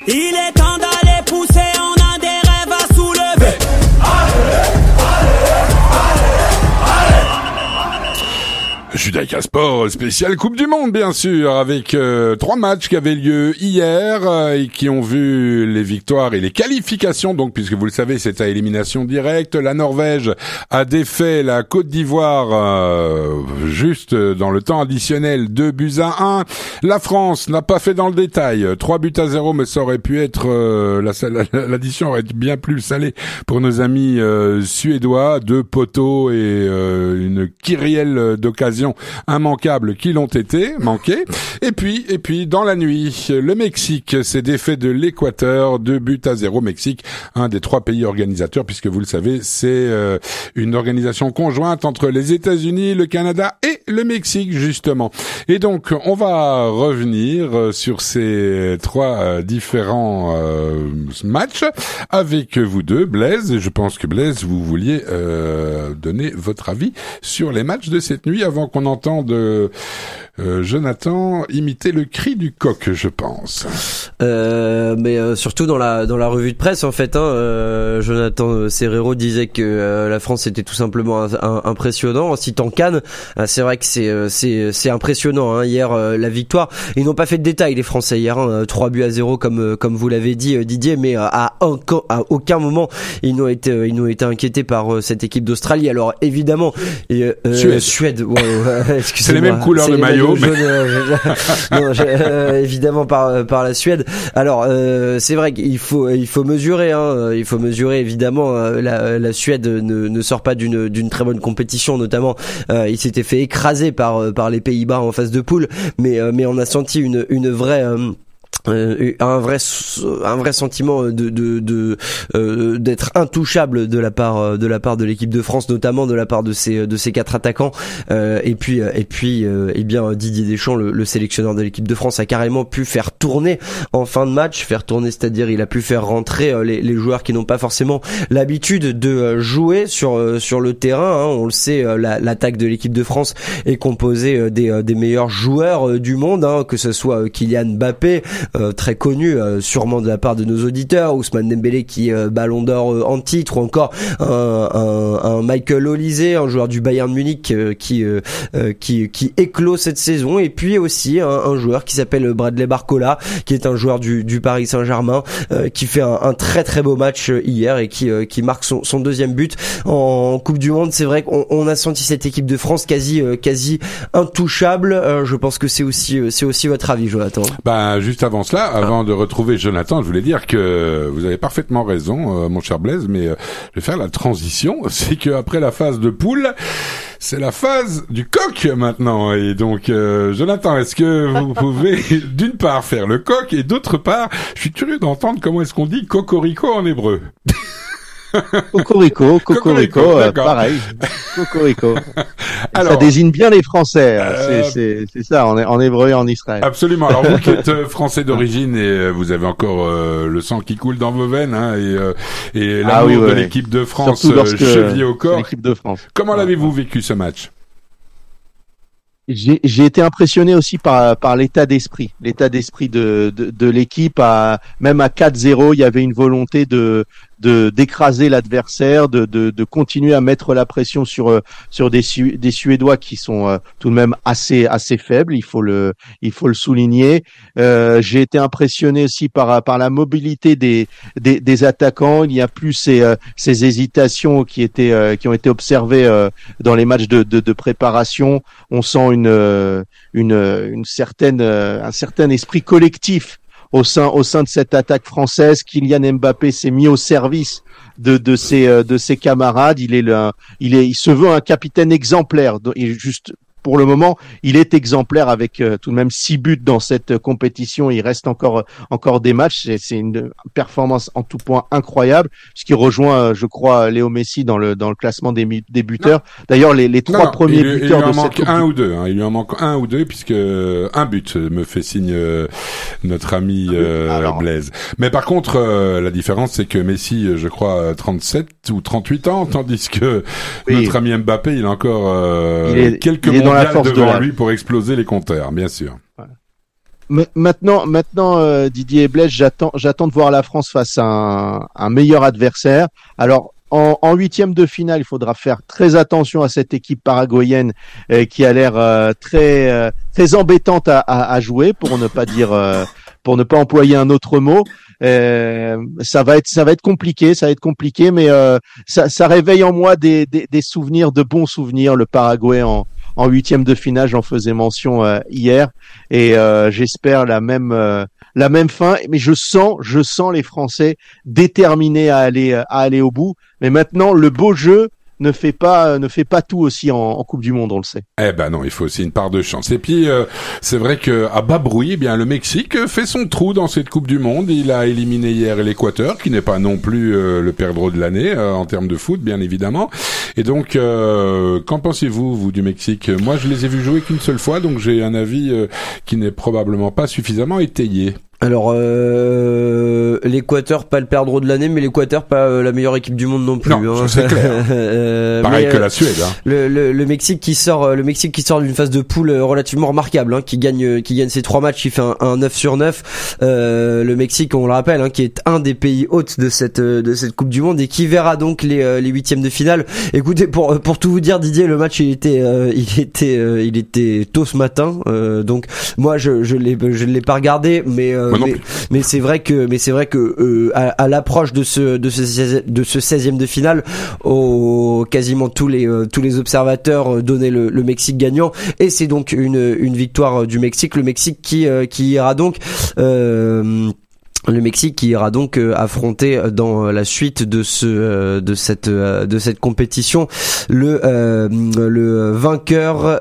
Il est temps d'aller pousser, on a des rêves à soulever. Judaïka Sport spécial Coupe du Monde, bien sûr, avec 3 matchs qui avaient lieu hier et qui ont vu les victoires et les qualifications. Donc, puisque vous le savez, c'est à élimination directe. La Norvège a défait la Côte d'Ivoire juste dans le temps additionnel, 2-1. La France n'a pas fait dans le détail, 3-0, mais ça aurait pu être l'addition aurait été bien plus salée pour nos amis suédois. 2 poteaux et une kyrielle d'occasion immanquables qui l'ont été, manqués. Et puis, dans la nuit, le Mexique s'est défait de l'Équateur, 2-0 Mexique, un des 3 pays organisateurs, puisque vous le savez, c'est une organisation conjointe entre les États-Unis, le Canada et le Mexique, justement. Et donc, on va revenir sur ces 3 différents matchs avec vous deux, Blaise. Je pense que Blaise, vous vouliez donner votre avis sur les matchs de cette nuit avant qu'on entende Jonathan imiter le cri du coq, je pense. Mais surtout dans la revue de presse, en fait, Jonathan Serrero disait que la France était tout simplement impressionnant en citant Cannes. C'est vrai que c'est impressionnant. Hier, la victoire. Ils n'ont pas fait de détails, les Français, hier. 3-0 comme vous l'avez dit, Didier, mais à aucun moment ils n'ont été inquiétés par cette équipe d'Australie. Alors évidemment, Suède. C'est les mêmes couleurs de maillot. Évidemment par la Suède. Alors c'est vrai qu'il faut mesurer. Il faut mesurer évidemment. La Suède ne sort pas d'une très bonne compétition, notamment. Il s'était fait écraser par les Pays-Bas en phase de poule, mais on a senti une vraie un vrai sentiment d'être intouchable de la part de l'équipe de France, notamment de la part de ces 4 attaquants, et puis eh bien Didier Deschamps, le sélectionneur de l'équipe de France, a carrément pu faire tourner en fin de match, c'est-à-dire il a pu faire rentrer les joueurs qui n'ont pas forcément l'habitude de jouer sur le terrain. On le sait, l'attaque de l'équipe de France est composée des meilleurs joueurs du monde, que ce soit Kylian Mbappé, très connu sûrement de la part de nos auditeurs, Ousmane Dembélé qui est Ballon d'Or en titre, ou encore un Michael Olise, un joueur du Bayern Munich qui éclot cette saison, et puis aussi un joueur qui s'appelle Bradley Barcola, qui est un joueur du Paris Saint-Germain, qui fait un très très beau match hier et qui marque son 2e but en Coupe du Monde. C'est vrai qu'on a senti cette équipe de France quasi intouchable. Je pense que c'est aussi votre avis, Jonathan. Juste avant cela, avant de retrouver Jonathan, je voulais dire que vous avez parfaitement raison, mon cher Blaise, mais je vais faire la transition. C'est qu'après la phase de poule, c'est la phase du coq maintenant. Et donc, Jonathan, est-ce que vous pouvez d'une part faire le coq, et d'autre part, je suis curieux d'entendre comment est-ce qu'on dit cocorico en hébreu. Cocorico, pareil. Cocorico. Alors, ça désigne bien les Français. C'est ça, en hébreu et en Israël. Absolument. Alors vous qui êtes français d'origine et vous avez encore le sang qui coule dans vos veines, et l'amour de l'équipe de France chevillé au corps. L'équipe de France. Comment l'avez-vous vécu ce match? J'ai été impressionné aussi par l'état d'esprit de l'équipe. Même à 4-0, il y avait une volonté d'écraser l'adversaire, de continuer à mettre la pression sur des Suédois qui sont tout de même assez faibles, il faut le souligner. J'ai été impressionné aussi par la mobilité des attaquants. Il n'y a plus ces hésitations qui ont été observées dans les matchs de préparation. On sent un certain esprit collectif au sein de cette attaque française. Kylian Mbappé s'est mis au service de ses camarades. Il se veut un capitaine exemplaire. Pour le moment, il est exemplaire avec tout de même 6 buts dans cette compétition. Il reste encore des matchs. C'est une performance en tout point incroyable, puisqu'il rejoint, je crois, Léo Messi dans le classement des buteurs. D'ailleurs, les 3 premiers buteurs de cette coupe. Il lui en manque un ou deux, puisque un but, me fait signe notre ami Blaise. Mais par contre, la différence, c'est que Messi, je crois, 37 ou 38 ans, tandis que notre ami Mbappé, il a encore quelques mondiales devant lui pour exploser les compteurs, bien sûr. Maintenant, Didier et Blaise, j'attends de voir la France face à un meilleur adversaire. Alors, en huitième de finale, il faudra faire très attention à cette équipe paraguayenne qui a l'air très embêtante à jouer, pour ne pas employer un autre mot. Ça va être compliqué, mais ça réveille en moi des souvenirs, de bons souvenirs. Le Paraguay en huitième de finale, j'en faisais mention hier, et j'espère la même fin. Mais je sens les Français déterminés à aller au bout. Mais maintenant, le beau jeu ne fait pas tout aussi en Coupe du Monde, on le sait. Eh ben non, il faut aussi une part de chance. Et puis c'est vrai que à bas bruit, eh bien le Mexique fait son trou dans cette Coupe du Monde. Il a éliminé hier l'Équateur, qui n'est pas non plus le perdreau de l'année en termes de foot, bien évidemment. Et donc, qu'en pensez-vous, vous, du Mexique? Moi, je les ai vus jouer qu'une seule fois, donc j'ai un avis qui n'est probablement pas suffisamment étayé. Alors, l'Équateur, pas le perdreau de l'année, mais l'Équateur, pas la meilleure équipe du monde non plus. Non, hein. C'est clair. Pareil que la Suède. Hein. Le Mexique qui sort d'une phase de poule relativement remarquable, hein, qui gagne ses 3 matchs, qui fait un 9 sur 9. Le Mexique, on le rappelle, hein, qui est un des pays hôtes de cette Coupe du Monde et qui verra donc les huitièmes de finale. Écoutez, pour tout vous dire, Didier, le match il était tôt ce matin, donc moi je l'ai pas regardé, mais c'est vrai que à l'approche de ce 16e de finale, quasiment tous les observateurs donnaient le Mexique gagnant, et c'est donc une victoire du Mexique, le Mexique qui ira donc affronter dans la suite de cette compétition le vainqueur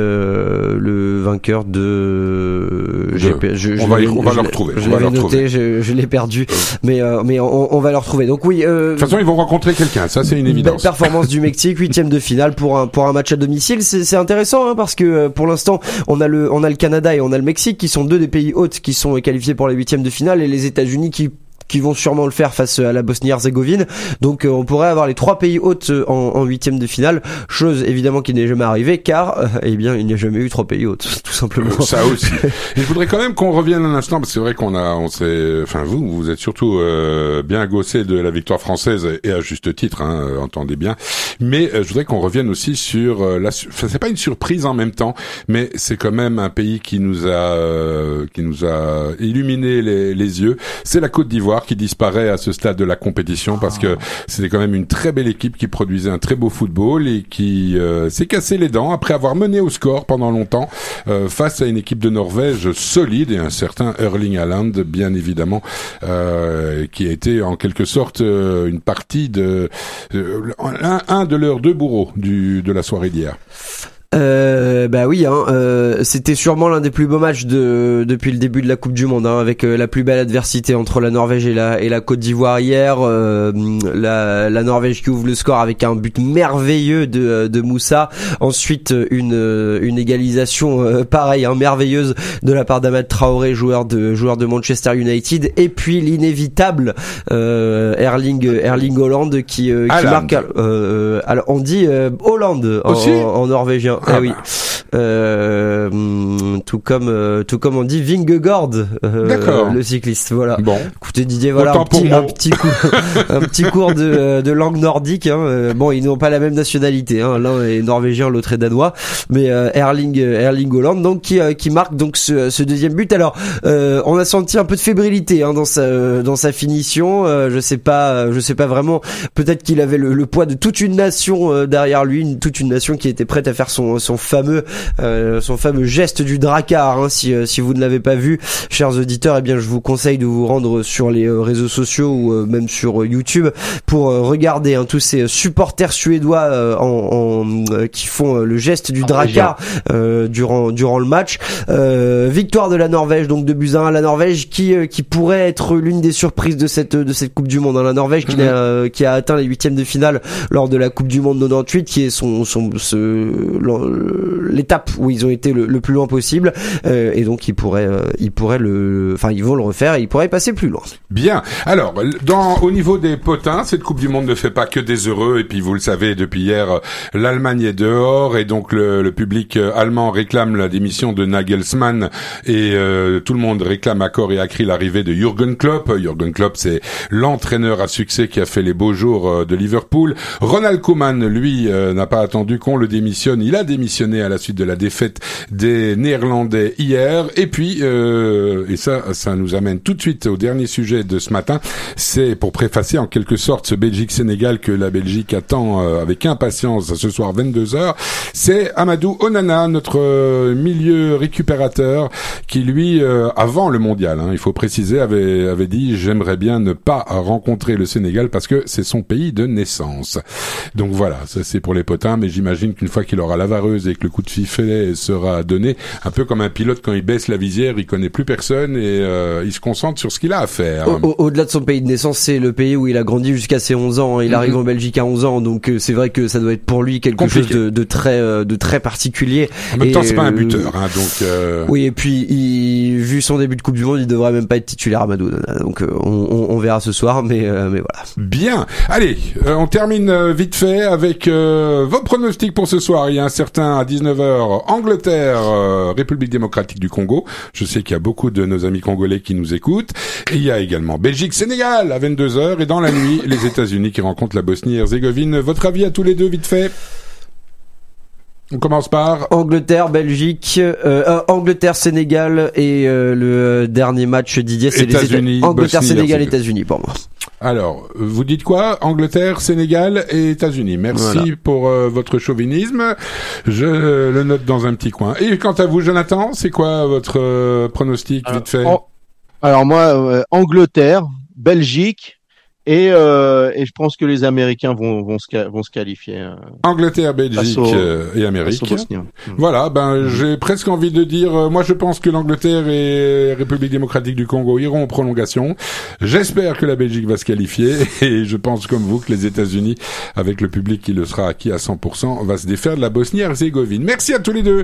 de on va le retrouver. Je l'avais noté, je l'ai perdu, mais on va le retrouver. Donc oui, de toute façon ils vont rencontrer quelqu'un, ça c'est une évidence. Belle performance du Mexique, 8e de finale pour un match à domicile. C'est intéressant, hein, parce que pour l'instant on a le Canada et on a le Mexique qui sont deux des pays hôtes qui sont qualifiés pour les 8e de finale, et les États-Unis qui vont sûrement le faire face à la Bosnie-Herzégovine. Donc on pourrait avoir les 3 pays hôtes en 8e de finale, chose évidemment qui n'est jamais arrivée, car il n'y a jamais eu 3 pays hôtes, tout simplement. Ça aussi. Et je voudrais quand même qu'on revienne un instant, parce que c'est vrai vous êtes surtout bien gossé de la victoire française, et à juste titre, hein, entendez bien. Mais je voudrais qu'on revienne aussi sur c'est pas une surprise en même temps, mais c'est quand même un pays qui nous a illuminé les yeux. C'est la Côte d'Ivoire qui disparaît à ce stade de la compétition, parce que c'était quand même une très belle équipe qui produisait un très beau football et qui s'est cassé les dents après avoir mené au score pendant longtemps face à une équipe de Norvège solide et un certain Erling Haaland, bien évidemment, qui a été en quelque sorte une partie de un de leurs 2 bourreaux de la soirée d'hier. Bah oui, hein, c'était sûrement l'un des plus beaux matchs depuis le début de la Coupe du Monde, hein, avec la plus belle adversité entre la Norvège et la Côte d'Ivoire hier. La Norvège qui ouvre le score avec un but merveilleux de Moussa. Ensuite une égalisation pareille, hein, merveilleuse de la part d'Amad Traoré, joueur de Manchester United, et puis l'inévitable Erling Haaland qui marque. Alors on dit Hollande en norvégien. Ah oui. Tout comme on dit Vingegaard, le cycliste. Voilà. Bon. Écoutez Didier, voilà un petit cours de langue nordique. Hein. Bon, ils n'ont pas la même nationalité. Hein. L'un est norvégien, l'autre est danois. Mais Erling Haaland, donc qui marque donc ce deuxième but. Alors, on a senti un peu de fébrilité, hein, dans sa finition. Je sais pas vraiment. Peut-être qu'il avait le poids de toute une nation derrière lui, toute une nation qui était prête à faire son fameux geste du Drakkar, hein. Si vous ne l'avez pas vu, chers auditeurs, eh bien je vous conseille de vous rendre sur les réseaux sociaux ou même sur YouTube pour regarder, hein, tous ces supporters suédois qui font le geste du Drakkar durant le match. Victoire de la Norvège, donc 2-1. La Norvège qui pourrait être l'une des surprises de cette Coupe du Monde, hein. La Norvège qui a atteint les 8e de finale lors de la Coupe du Monde 98, qui est l'étape l'étape où ils ont été le plus loin possible, et donc ils vont le refaire et ils pourraient y passer plus loin. Bien. Alors, au niveau des potins, cette Coupe du Monde ne fait pas que des heureux, et puis vous le savez, depuis hier, l'Allemagne est dehors, et donc le public allemand réclame la démission de Nagelsmann, et tout le monde réclame à corps et à cri l'arrivée de Jürgen Klopp. Jürgen Klopp, c'est l'entraîneur à succès qui a fait les beaux jours de Liverpool. Ronald Koeman, lui, n'a pas attendu qu'on le démissionne. Il a démissionné à la suite de la défaite des Néerlandais hier. Et puis, et ça nous amène tout de suite au dernier sujet de ce matin. C'est pour préfacer en quelque sorte ce Belgique-Sénégal que la Belgique attend avec impatience ce soir 22h. C'est Amadou Onana, notre milieu récupérateur, qui lui, avant le mondial, il faut préciser, avait dit « J'aimerais bien ne pas rencontrer le Sénégal parce que c'est son pays de naissance ». Donc voilà, ça c'est pour les potins, mais j'imagine qu'une fois qu'il aura la vareuse et que le coup de filet sera donné, un peu comme un pilote quand il baisse la visière, il connaît plus personne et il se concentre sur ce qu'il a à faire. Au-delà de son pays de naissance, c'est le pays où il a grandi jusqu'à ses 11 ans. Il arrive en Belgique à 11 ans, donc c'est vrai que ça doit être pour lui quelque chose de très particulier. En même temps, c'est pas un buteur, donc. Oui, et puis vu son début de Coupe du Monde, il devrait même pas être titulaire, Amadou. Donc on verra ce soir, mais voilà. Bien. Allez, on termine vite fait avec vos pronostics pour ce soir. Il y a un certain à 19h Angleterre, République démocratique du Congo. Je sais qu'il y a beaucoup de nos amis congolais qui nous écoutent. Et il y a également Belgique-Sénégal à 22h et dans la nuit, les États-Unis qui rencontrent la Bosnie-Herzégovine. Votre avis à tous les deux, vite fait? On commence par Angleterre, Belgique, Angleterre, Sénégal et le dernier match, Didier, c'est États-Unis, Angleterre, Sénégal, États-Unis pour moi. Alors, vous dites quoi? Angleterre, Sénégal et États-Unis. Merci pour votre chauvinisme. Je le note dans un petit coin. Et quant à vous, Jonathan, c'est quoi votre pronostic vite fait? Alors moi, Angleterre, Belgique. Et je pense que les Américains vont se qualifier. Angleterre, Belgique et Amérique. Voilà, j'ai presque envie de dire, moi je pense que l'Angleterre et République démocratique du Congo iront en prolongation. J'espère que la Belgique va se qualifier et je pense comme vous que les États-Unis, avec le public qui le sera acquis à 100%, va se défaire de la Bosnie-Herzégovine. Merci à tous les deux.